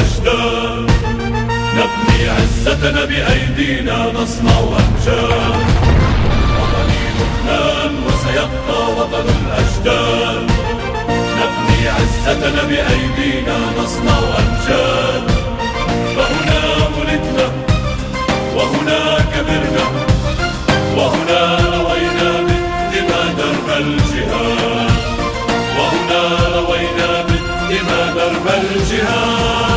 الأجداد. نبني عزتنا بأيدينا نصنع أمجاد. وطني لبنان وسيبقى وطن الأجداد. نبني عزتنا بأيدينا نصنع أمجاد. فهنا ولدنا وهنا كبرنا وهنا روينا بالدماء درب الجهاد. وهنا روينا بالدماء درب الجهاد.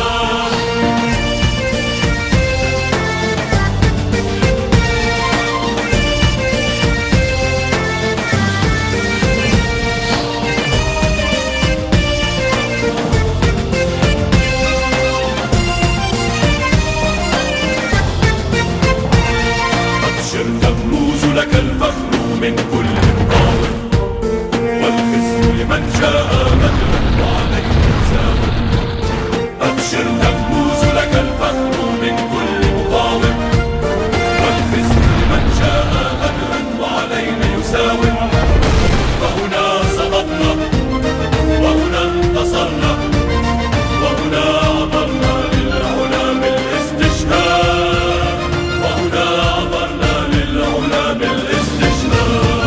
لك الفخر من كل مقاوم والخزي لمن جاء غدرا وعليه يساوم. أبشر تفوز لك الفخر من كل مقاوم والخزي لمن جاء غدرا وعلينا يساوم. فهنا سقطنا وهنا انتصرنا وهنا عبرنا للعلا بالاستشهاد. وهنا عبرنا للعلا بالاستشهاد.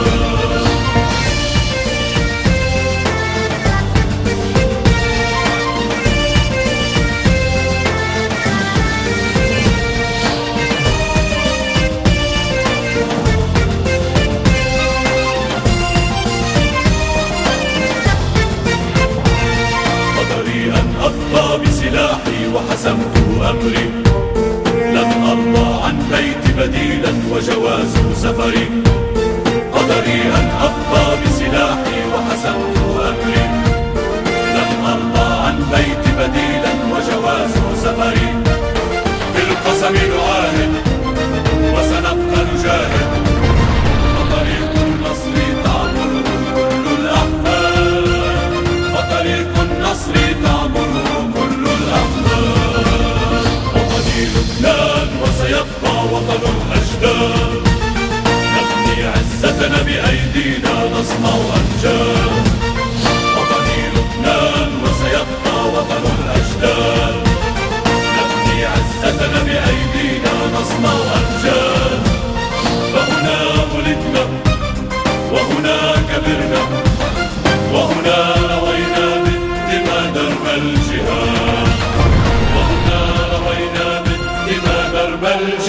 قدري أن أبقى بسلاحي وحسمت أمري. لن أرضى عن بيت بديلا وجواز سفري. قدري أن أبقى بسلاحي وحسمت أمري. لن أرضى عن بيت بديلا وجواز سفري. بالقسم نعاهد وسنبقى نجاهد. وطريق النصر تعبره كل الأحفاد. وطريق النصر تعبره كل الأحفاد. وطني لبنان وسيبقى وطن الأجداد. نبني عزتنا بأيدينا نصنع أمجاد. وطني لبنان وسيبقى وطن الأجداد. نبني عزتنا بأيدينا نصنع أمجاد. فهنا ولدنا وهنا كبرنا وهنا روينا بالدماء درب الجهاد. وهنا روينا بالدماء درب الجهاد.